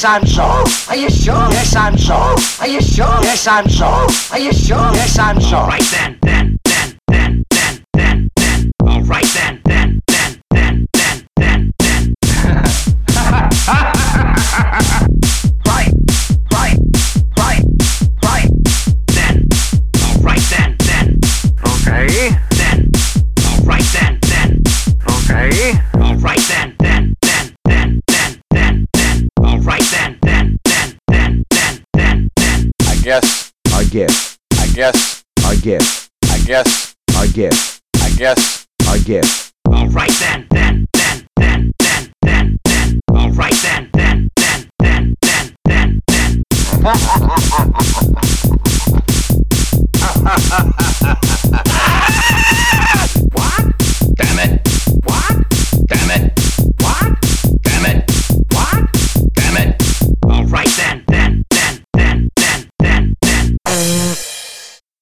Yes, I'm sure. Are you sure? Yes, I'm sure. Are you sure? Yes, I'm sure. Are you sure? Yes, I'm sure. All right then. All right then. Right. Then. All right then. Okay. Then. All right then. Okay. All right then. All right then. I guess. I guess. I guess. I guess. I guess. I guess. I guess. I guess. All right then. All right then. Ha ha ha ha ha.